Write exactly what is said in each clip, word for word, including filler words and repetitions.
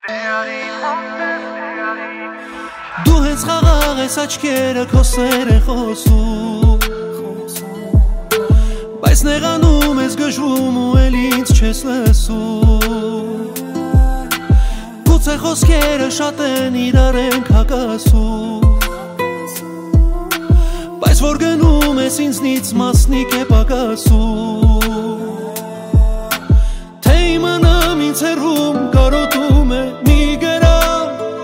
Դու հենց խաղաղ ես աչքերը քո սերը խոսում, բայց նեղանում ես գժվում ու էլ ինձ չես լսում։ Գուցե խոսքերը շատ են իրար ենք հակասում, բայց որ գնում ես ինձնից մասնիկ է պակասում։ Թե իմանամ ինձ հեռվում կարոտում է մի գրամ,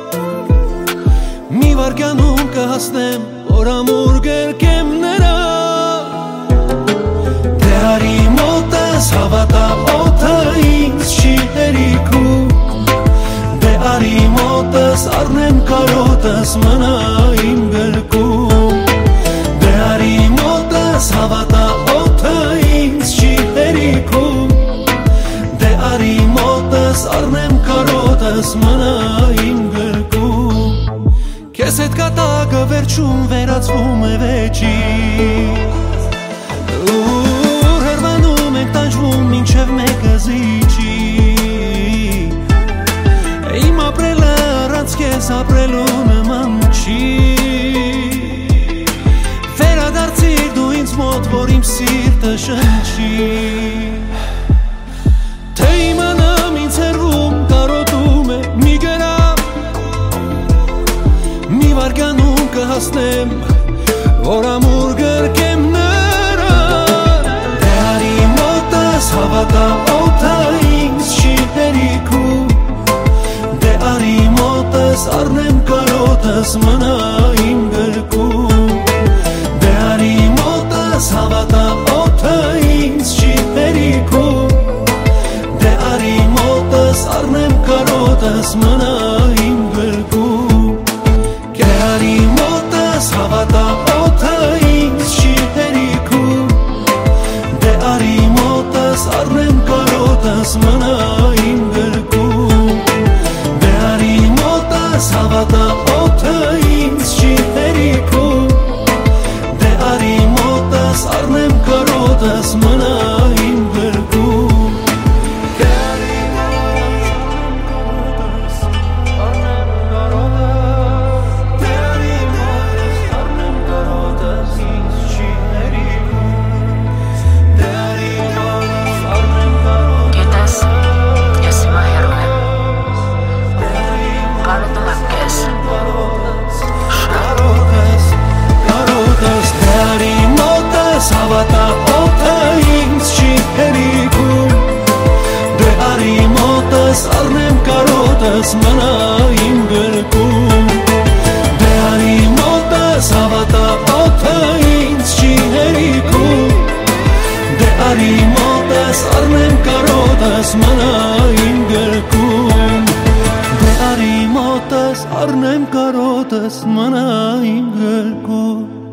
մի վարկյանում կհասնեմ որ ամուր գրկեմ նրան։ Դե արի մոտս հավատա օդը ինձ չի հերիքում, դե արի մոտս առնեմ կարոտս մնա իմ գրկում, դե արի մոտս հավատա օդը ինձ չի հերիքում, դե արի մոտս առնեմ կարոտս մնա իմ գրկում։ Քեզ հետ կատակը վերջում վերածվում է վեճի, ուր հեռվանում ենք տանջվում մինչև մեկը զիջի։ Իմ ապրելը առանց քեզ ապրելու նման չի, վերադարձիր դու ինձ մոտ որ իմ սիրտը շնչի։ Թե իմանամ ինձ հեռվում կարոտում է մի գրամ, մի վարկյանում կհասնեմ որ ամուր գրկեմ նրան։ Դե արի մոտս հավատա օդը ինձ չի հերիքում, դե արի մոտս առնեմ կարոտս մնա իմ գրկում, դե արի մոտս հավատա օդը ինձ չի հերիքում, դե արի մոտս առնեմ կարոտս մնա իմ գրկում։ Դե արի մոտս հավատա օդը ինձ չի հերիքում, դե արի մոտս առնեմ կարոտս մնա իմ գրկում, դե արի մոտս հավատա օդը ինձ չի հերիքում, դե արի մոտս առնեմ կարոտս մնա իմ գրկում։ Հավատա օդը ինձ չի հերիքում, դե արի մոտս առնեմ կարոտս մնա իմ գրկում, դե արի մոտս հավատա օդը ինձ չի հերիքում, դե արի մոտս առնեմ կարոտս մնա իմ գրկում, դե արի մոտս առնեմ կարոտս մնա իմ գրկում։